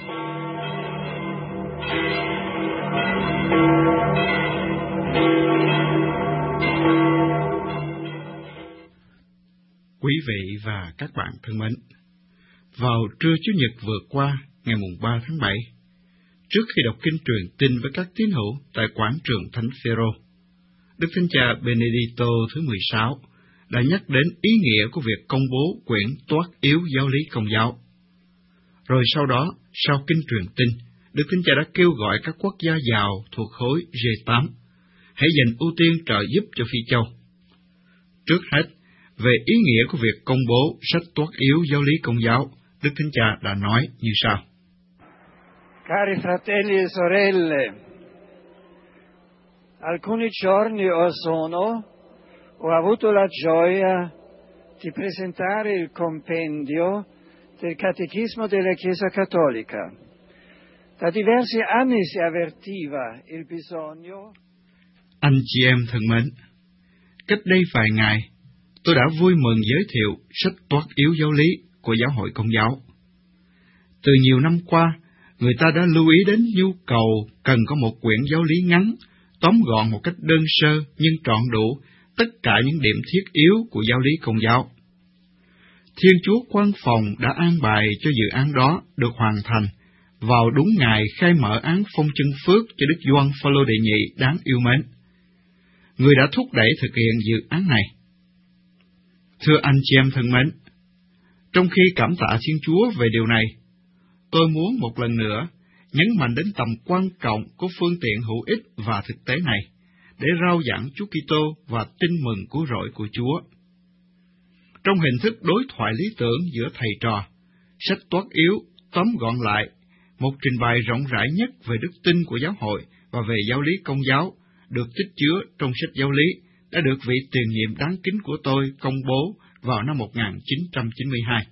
Quý vị và các bạn thân mến, vào trưa Chủ nhật vừa qua, ngày mùng ba tháng bảy, trước khi đọc kinh truyền tin với các tín hữu tại quảng trường Thánh Phêrô, Đức Thánh Cha Benedicto thứ mười sáu đã nhắc đến ý nghĩa của việc công bố quyển Toát yếu giáo lý Công giáo. Rồi sau đó, sau kinh truyền tin, Đức Thánh Cha đã kêu gọi các quốc gia giàu thuộc khối G tám hãy dành ưu tiên trợ giúp cho Phi Châu. Trước hết, về ý nghĩa của việc công bố sách Toát yếu giáo lý Công giáo, Đức Thánh Cha đã nói như sau. Cari fratelli e sorelle, alcuni giorni or sono ho avuto la gioia di presentare il compendio del Catechismo della Chiesa Cattolica. Da diversi anni si avvertiva il bisogno. Anh chị em thân mến, cách đây vài ngày, tôi đã vui mừng giới thiệu sách Toát yếu giáo lý của Giáo hội Công giáo. Từ nhiều năm qua, người ta đã lưu ý đến nhu cầu cần có một quyển giáo lý ngắn, tóm gọn một cách đơn sơ nhưng trọn đủ tất cả những điểm thiết yếu của giáo lý Công giáo. Thiên Chúa Quan Phòng đã an bài cho dự án đó được hoàn thành vào đúng ngày khai mở án phong chân phước cho Đức Gioan Phaolô đệ nhị đáng yêu mến. Người đã thúc đẩy thực hiện dự án này. Thưa anh chị em thân mến, trong khi cảm tạ Thiên Chúa về điều này, tôi muốn một lần nữa nhấn mạnh đến tầm quan trọng của phương tiện hữu ích và thực tế này để rao giảng Chúa Kitô và tin mừng cứu rỗi của Chúa. Trong hình thức đối thoại lý tưởng giữa thầy trò, sách Toát yếu tóm gọn lại một trình bày rộng rãi nhất về đức tin của giáo hội và về giáo lý Công giáo được tích chứa trong sách giáo lý đã được vị tiền nhiệm đáng kính của tôi công bố vào năm một nghìn chín trăm chín mươi hai.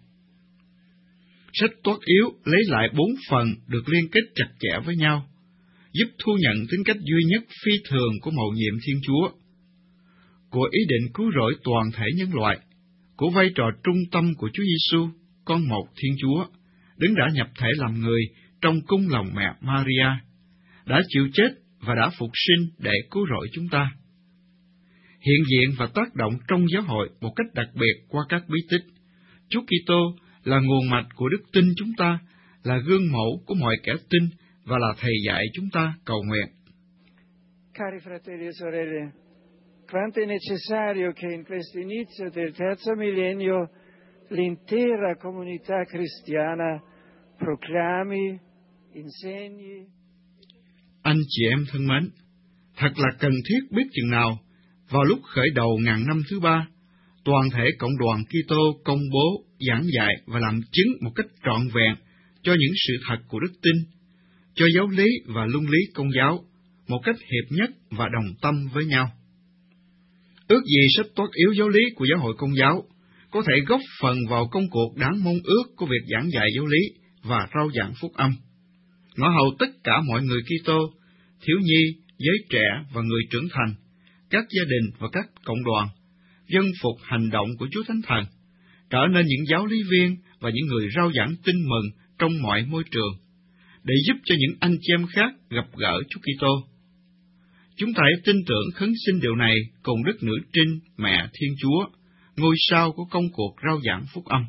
Sách Toát yếu lấy lại bốn phần được liên kết chặt chẽ với nhau, giúp thu nhận tính cách duy nhất phi thường của mầu nhiệm Thiên Chúa, của ý định cứu rỗi toàn thể nhân loại, của vai trò trung tâm của Chúa Giêsu, con một Thiên Chúa, đứng đã nhập thể làm người trong cung lòng mẹ Maria, đã chịu chết và đã phục sinh để cứu rỗi chúng ta. Hiện diện và tác động trong giáo hội một cách đặc biệt qua các bí tích, Chúa Kitô là nguồn mạch của đức tin chúng ta, là gương mẫu của mọi kẻ tin và là thầy dạy chúng ta cầu nguyện. Cari fratelli e sorelle, quanto è necessario che in questo inizio del terzo millennio l'intera comunità cristiana proclami, insegni. Anh chị em thân mến, thật là cần thiết biết chừng nào, vào lúc khởi đầu ngàn năm thứ ba, toàn thể cộng đoàn Kitô công bố, giảng dạy và làm chứng một cách trọn vẹn cho những sự thật của đức tin, cho giáo lý và luân lý Công giáo, một cách hiệp nhất và đồng tâm với nhau. Ước gì sách Toát yếu giáo lý của Giáo hội Công giáo có thể góp phần vào công cuộc đáng mong ước của việc giảng dạy giáo lý và rao giảng phúc âm, ngõ hầu tất cả mọi người Kitô, thiếu nhi, giới trẻ và người trưởng thành, các gia đình và các cộng đoàn, dân phục hành động của Chúa Thánh Thần, trở nên những giáo lý viên và những người rao giảng tin mừng trong mọi môi trường, để giúp cho những anh chị em khác gặp gỡ Chúa Kitô. Chúng ta hãy tin tưởng khấn xin điều này cùng Đức Nữ Trinh, Mẹ Thiên Chúa, ngôi sao của công cuộc rao giảng phúc âm.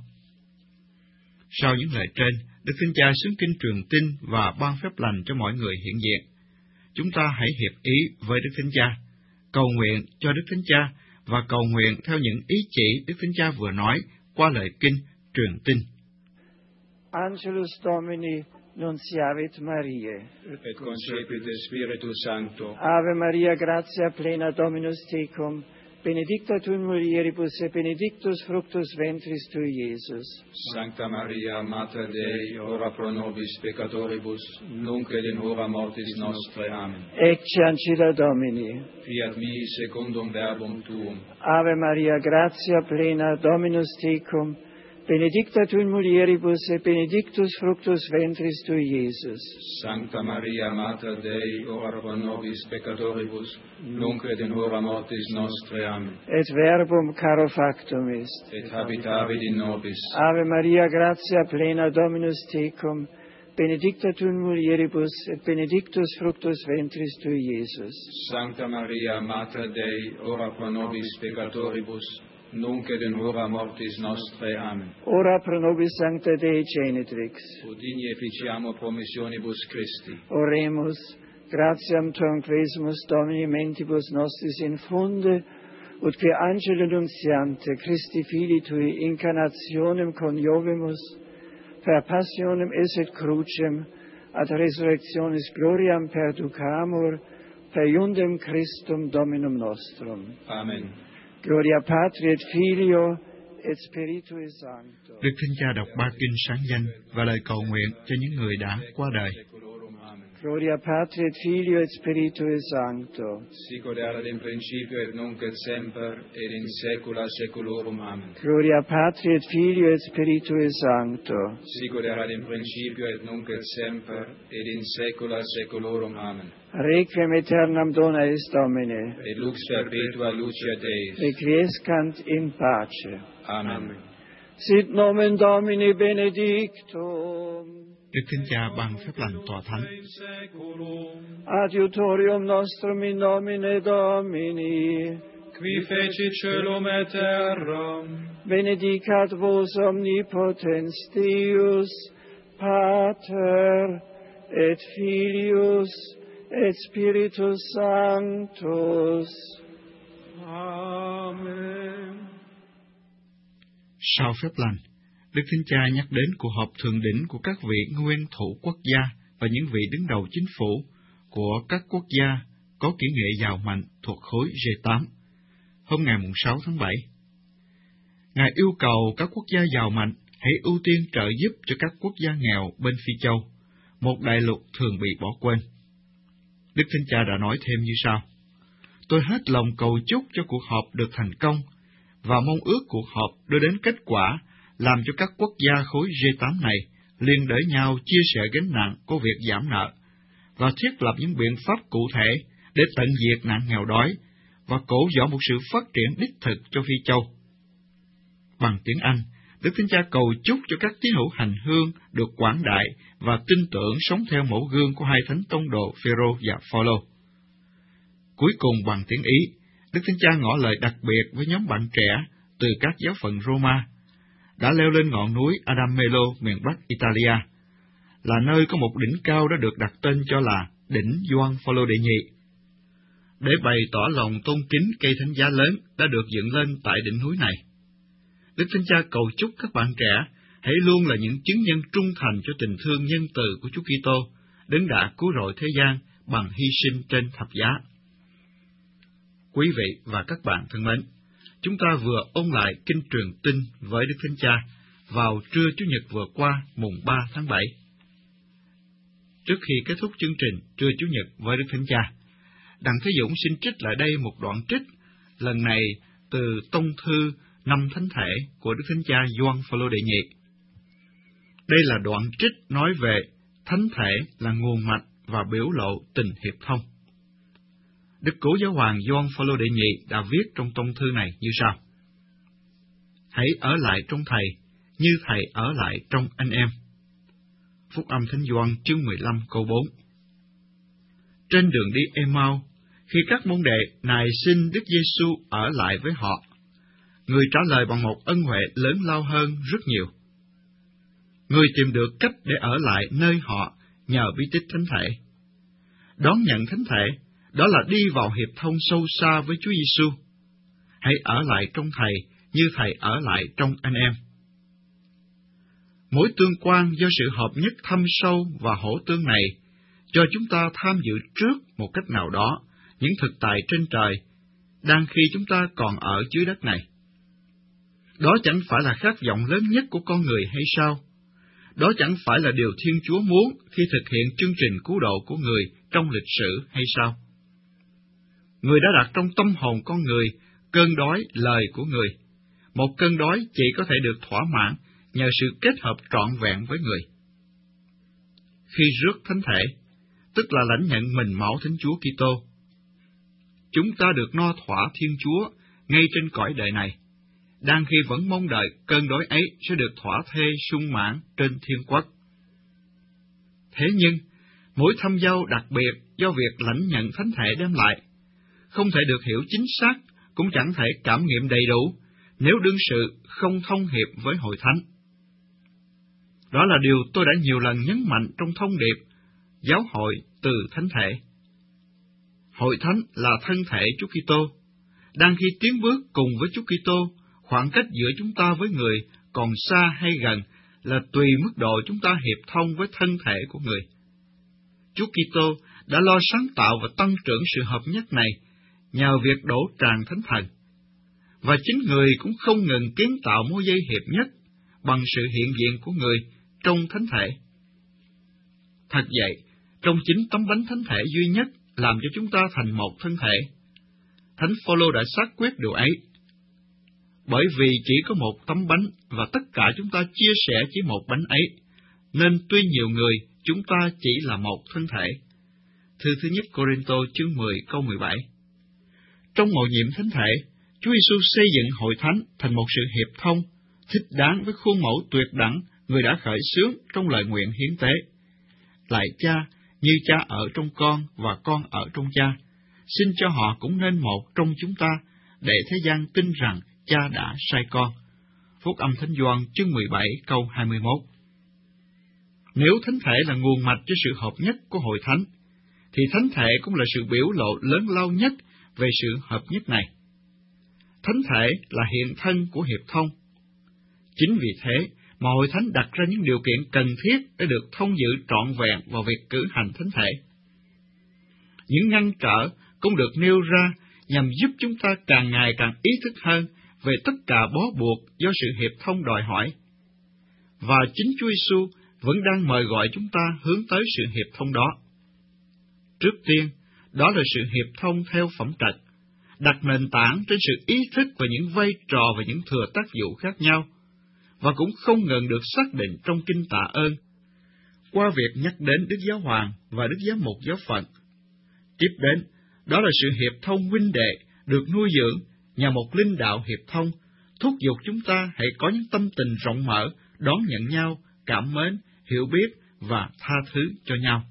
Sau những lời trên, Đức Thánh Cha xướng kinh truyền tin và ban phép lành cho mọi người hiện diện. Chúng ta hãy hiệp ý với Đức Thánh Cha, cầu nguyện cho Đức Thánh Cha và cầu nguyện theo những ý chỉ Đức Thánh Cha vừa nói qua lời kinh truyền tin. Angelus Domini nunciavit Mariae. Et concepit Spiritus Sancto. Ave Maria, gratia plena Dominus tecum, benedicta tu in mulieribus et benedictus fructus ventris tui, Iesus. Sancta Maria, Mater Dei, ora pro nobis peccatoribus, nunc et in hora mortis nostre. Amen. Ecce ancilla Domini. Fiat mi secundum verbum tuum. Ave Maria, gratia plena Dominus tecum, benedicta tu in mulieribus et benedictus fructus ventris tui, Iesus. Sancta Maria, Mater Dei, ora pro nobis peccatoribus, nunc et in hora mortis nostre. Amen. Et verbum caro factum est. Et habitavit in nobis. Ave Maria, gratia plena Dominus tecum, benedicta tu in mulieribus et benedictus fructus ventris tui, Iesus. Sancta Maria, Mater Dei, ora pro nobis peccatoribus, nunc et in hora mortis nostre. Amen. Ora pro nobis Sancta Dei Genitrix. Ut digni efficiamo promissionibus Christi. Oremus, gratiam tuam quesumus Domini mentibus nostris infunde, ut que angelo nunciante Christi Filii Tui incarnationem coniovimus, per passionem et crucem, ad resurrectionis gloriam perducamur, per iundem Christum Dominum nostrum. Amen. Gloria Patri et Filio et Spiritui Sancto. Đức Thánh Cha đọc ba kinh sáng danh và lời cầu nguyện cho những người đã qua đời. Gloria Patri et Filio et Spiritui Sancto. Sic ut erat in principio et nunc et semper et in saecula saeculorum. Amen. Gloria Patri et Filio et Spiritui Sancto. Sic ut erat in principio et nunc et semper et in saecula saeculorum. Amen. Requiem aeternam dona est Domine. Et lux perpetua lucia Deis. Requiescant in pace. Amen. Sit nomen Domini benedictum. Đức Thánh Cha ban phép lành tòa thánh. Adiutorium nostrum in nomine Domini, Qui feci celum et terram. benedicat vos omnipotens Deus, Pater et Filius et Spiritus Sanctus. Amen. Sau phép lành, Đức Thánh Cha nhắc đến cuộc họp thượng đỉnh của các vị nguyên thủ quốc gia và những vị đứng đầu chính phủ của các quốc gia có kỹ nghệ giàu mạnh thuộc khối G tám, hôm ngày sáu tháng bảy. Ngài yêu cầu các quốc gia giàu mạnh hãy ưu tiên trợ giúp cho các quốc gia nghèo bên Phi Châu, một đại lục thường bị bỏ quên. Đức Thánh Cha đã nói thêm như sau: Tôi hết lòng cầu chúc cho cuộc họp được thành công, và mong ước cuộc họp đưa đến kết quả làm cho các quốc gia khối G tám này liên đới nhau chia sẻ gánh nặng của việc giảm nợ, và thiết lập những biện pháp cụ thể để tận diệt nạn nghèo đói, và cổ võ một sự phát triển đích thực cho Phi Châu. Bằng tiếng Anh, Đức Thánh Cha cầu chúc cho các tín hữu hành hương được quảng đại và tin tưởng sống theo mẫu gương của hai thánh tông đồ Phêrô và Phaolô. Cuối cùng bằng tiếng Ý, Đức Thánh Cha ngỏ lời đặc biệt với nhóm bạn trẻ từ các giáo phận Roma đã leo lên ngọn núi Adamello miền Bắc Italia, là nơi có một đỉnh cao đã được đặt tên cho là đỉnh Gioan Phaolô đệ nhị. Để bày tỏ lòng tôn kính cây thánh giá lớn đã được dựng lên tại đỉnh núi này, Đức Thánh Cha cầu chúc các bạn trẻ hãy luôn là những chứng nhân trung thành cho tình thương nhân từ của Chúa Kitô, đấng đã cứu rỗi thế gian bằng hy sinh trên thập giá. Quý vị và các bạn thân mến, chúng ta vừa ôn lại kinh truyền tin với Đức Thánh Cha vào trưa Chủ nhật vừa qua, mùng ba tháng bảy. Trước khi kết thúc chương trình trưa Chủ nhật với Đức Thánh Cha, Đặng Thế Dũng xin trích lại đây một đoạn trích, lần này từ tông thư năm thánh thể của Đức Thánh Cha Gioan Phaolô đệ nhị. Đây là đoạn trích nói về thánh thể là nguồn mạch và biểu lộ tình hiệp thông. Đức Cố Giáo hoàng Gioan Phaolô đệ nhị đã viết trong tông thư này như sau: Hãy ở lại trong Thầy, như Thầy ở lại trong anh em. Phúc âm Thánh Gioan chương mười lăm câu bốn. Trên đường đi Emau, khi các môn đệ nài xin Đức Giêsu ở lại với họ, người trả lời bằng một ân huệ lớn lao hơn rất nhiều. Người tìm được cách để ở lại nơi họ nhờ bí tích thánh thể. Đón nhận thánh thể, đó là đi vào hiệp thông sâu xa với Chúa Giêsu. Hãy ở lại trong Thầy, như Thầy ở lại trong anh em. Mối tương quan do sự hợp nhất thâm sâu và hỗ tương này cho chúng ta tham dự trước một cách nào đó những thực tại trên trời, đang khi chúng ta còn ở dưới đất này. Đó chẳng phải là khát vọng lớn nhất của con người hay sao? Đó chẳng phải là điều Thiên Chúa muốn khi thực hiện chương trình cứu độ của người trong lịch sử hay sao? Người đã đặt trong tâm hồn con người cơn đói lời của người. Một cơn đói chỉ có thể được thỏa mãn nhờ sự kết hợp trọn vẹn với người. Khi rước thánh thể, tức là lãnh nhận mình máu Thánh Chúa Kitô, chúng ta được no thỏa Thiên Chúa ngay trên cõi đời này, đang khi vẫn mong đợi cơn đói ấy sẽ được thỏa thê sung mãn trên thiên quốc. Thế nhưng, mỗi thâm giao đặc biệt do việc lãnh nhận thánh thể đem lại, không thể được hiểu chính xác, cũng chẳng thể cảm nghiệm đầy đủ, nếu đương sự không thông hiệp với hội thánh. Đó là điều tôi đã nhiều lần nhấn mạnh trong thông điệp giáo hội từ thánh thể. Hội thánh là thân thể Chúa Kitô, đang khi tiến bước cùng với Chúa Kitô, khoảng cách giữa chúng ta với người còn xa hay gần là tùy mức độ chúng ta hiệp thông với thân thể của người. Chúa Kitô đã lo sáng tạo và tăng trưởng sự hợp nhất này nhờ việc đổ tràn Thánh Thần, và chính người cũng không ngừng kiến tạo mối dây hiệp nhất bằng sự hiện diện của người trong thánh thể. Thật vậy, trong chính tấm bánh thánh thể duy nhất làm cho chúng ta thành một thân thể. Thánh Phaolô đã xác quyết điều ấy. Bởi vì chỉ có một tấm bánh và tất cả chúng ta chia sẻ chỉ một bánh ấy, nên tuy nhiều người, chúng ta chỉ là một thân thể. Thư thứ nhất Cô-rinh-tô chương mười câu mười bảy. Trong mầu nhiệm thánh thể, Chúa Giêsu xây dựng hội thánh thành một sự hiệp thông, thích đáng với khuôn mẫu tuyệt đẳng người đã khởi xướng trong lời nguyện hiến tế. Lại Cha, như Cha ở trong con và con ở trong Cha, xin cho họ cũng nên một trong chúng ta, để thế gian tin rằng Cha đã sai con. Phúc âm Thánh Gioan chương mười bảy câu hai mươi mốt. Nếu thánh thể là nguồn mạch cho sự hợp nhất của hội thánh, thì thánh thể cũng là sự biểu lộ lớn lao nhất về sự hợp nhất này. Thánh thể là hiện thân của hiệp thông. Chính vì thế mà hội thánh đặt ra những điều kiện cần thiết để được thông dự trọn vẹn vào việc cử hành thánh thể. Những ngăn trở cũng được nêu ra nhằm giúp chúng ta càng ngày càng ý thức hơn về tất cả bó buộc do sự hiệp thông đòi hỏi. Và chính Chúa Giêsu vẫn đang mời gọi chúng ta hướng tới sự hiệp thông đó. Trước tiên, đó là sự hiệp thông theo phẩm trật, đặt nền tảng trên sự ý thức về những vai trò và những thừa tác vụ khác nhau, và cũng không ngừng được xác định trong kinh tạ ơn, qua việc nhắc đến Đức Giáo Hoàng và Đức Giám mục giáo phận. Tiếp đến, đó là sự hiệp thông huynh đệ được nuôi dưỡng nhằm một linh đạo hiệp thông, thúc giục chúng ta hãy có những tâm tình rộng mở, đón nhận nhau, cảm mến, hiểu biết và tha thứ cho nhau.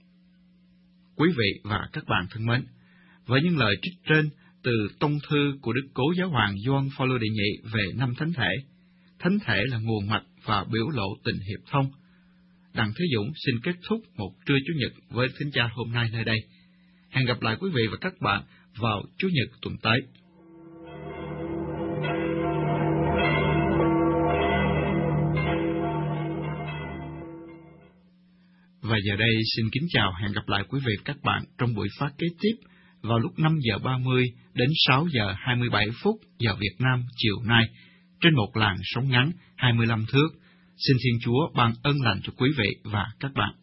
Quý vị và các bạn thân mến, với những lời trích trên từ tông thư của Đức Cố Giáo hoàng Gioan Phaolô đệ nhị về năm thánh thể, thánh thể là nguồn mạch và biểu lộ tình hiệp thông, Đặng Thế Dũng xin kết thúc một trưa Chủ nhật với Thánh Cha hôm nay nơi đây. Hẹn gặp lại quý vị và các bạn vào Chủ nhật tuần tới. Và giờ đây xin kính chào, hẹn gặp lại quý vị và các bạn trong buổi phát kế tiếp vào lúc năm giờ ba mươi đến sáu giờ hai mươi bảy phút giờ Việt Nam chiều nay trên một làn sóng ngắn hai mươi lăm thước. Xin Thiên Chúa ban ân lành cho quý vị và các bạn.